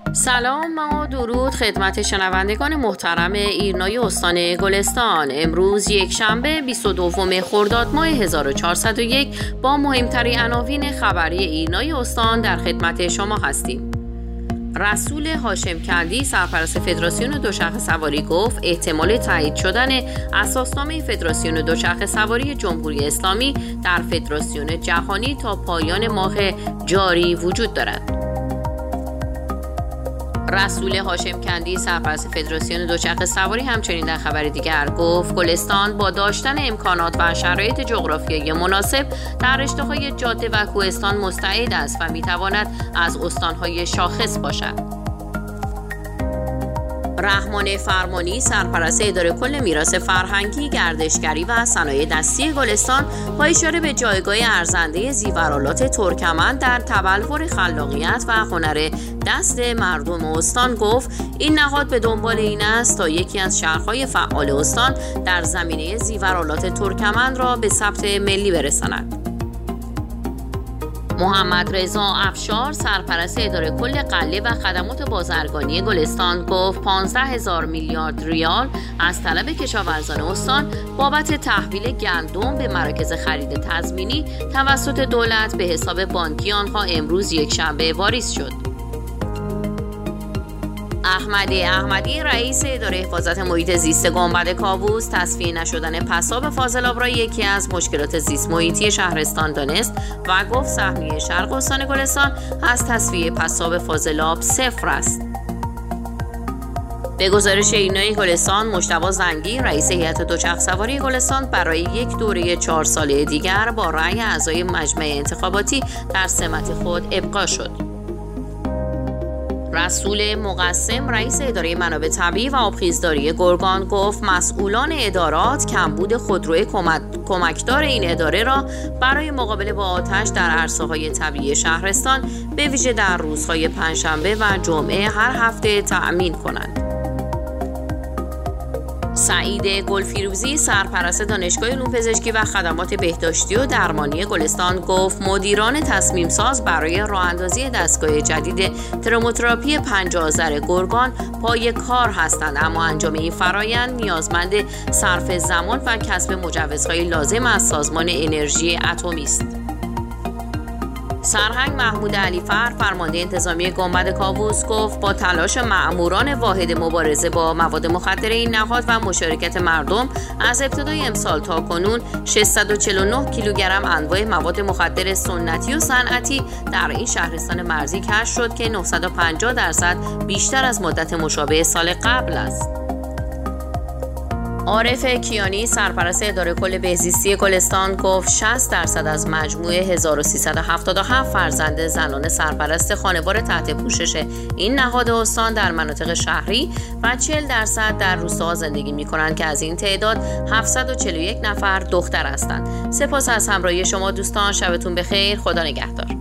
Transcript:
سلام و درود خدمت شنوندگان محترم ایرنای استان گلستان. امروز یک شنبه 22 خرداد ماه 1401 با مهمترین عناوین خبری ایرنای استان در خدمت شما هستیم. رسول هاشم کندی سرپرست فدراسیون دوچرخه سواری گفت احتمال تایید شدن اساسنامه فدراسیون دوچرخه سواری جمهوری اسلامی در فدراسیون جهانی تا پایان ماه جاری وجود دارد. رسول هاشم کندی سرپرست فدراسیون دوچرخه سواری همچنین در خبر دیگر گفت گلستان با داشتن امکانات و شرایط جغرافیایی مناسب در رشته‌های جاده و کوهستان مستعد است و می‌تواند از استان‌های شاخص باشد. رحمان فرمانی سرپرست اداره کل میراث فرهنگی، گردشگری و صنایع دستی گلستان با اشاره به جایگاه ارزنده زیورآلات ترکمن در تبلور خلاقیت و هنر دست مردم استان گفت این نهاد به دنبال این است تا یکی از شهرهای فعال استان در زمینه زیورآلات ترکمن را به ثبت ملی برساند. محمد رضا افشار سرپرست اداره کل غله و خدمات بازرگانی گلستان گفت 15,000 میلیارد ریال از طلب کشاورزان استان بابت تحویل گندم به مراکز خرید تضمینی توسط دولت به حساب بانکی آنها امروز یک شنبه واریز شد. احمدی رئیس اداره حفاظت محیط زیست گنبد کاووس تصفیه نشدن پساب فاضلاب را یکی از مشکلات زیست محیطی شهرستان دانست و گفت سهمیه شرق استان گلستان از تصفیه پساب فاضلاب 0 است. به گزارش ایرنای گلستان، مجتبی زنگی رئیس هیئت دوچرخه سواری گلستان برای یک دوره 4 ساله دیگر با رأی اعضای مجمع انتخاباتی در سمت خود ابقا شد. رسول مقسم رئیس اداره منابع طبیعی و آبخیزداری گرگان گفت مسئولان ادارات کمبود خودروی کمکدار این اداره را برای مقابله با آتش در عرصه‌های طبیعی شهرستان به ویژه در روزهای پنجشنبه و جمعه هر هفته تأمین کنند. سعید گلفیروزی سرپرست دانشگاه علوم پزشکی و خدمات بهداشتی و درمانی گلستان گفت مدیران تصمیم ساز برای راه اندازی دستگاه جدید ترموتراپی 50 ذره گرگان پای کار هستند، اما انجام این فرایند نیازمند صرف زمان و کسب مجوزهای لازم از سازمان انرژی اتمی است. سرهنگ محمود علیفر فرمانده انتظامی گنبد کاووس گفت با تلاش مأموران واحد مبارزه با مواد مخدر این نهاد و مشارکت مردم از ابتدای امسال تا کنون 649 کیلوگرم انواع مواد مخدر سنتی و صنعتی در این شهرستان مرزی کشف شد که 950% بیشتر از مدت مشابه سال قبل است. عارف کیانی سرپرست اداره کل بهزیستی گلستان گفت 60% از مجموع 1377 فرزند زنان سرپرست خانوار تحت پوشش این نهاد استان در مناطق شهری و 40% در روستاها زندگی می‌کنند که از این تعداد 741 نفر دختر هستند. سپاس از همراهی شما دوستان، شبتون بخیر، خدا نگهدار.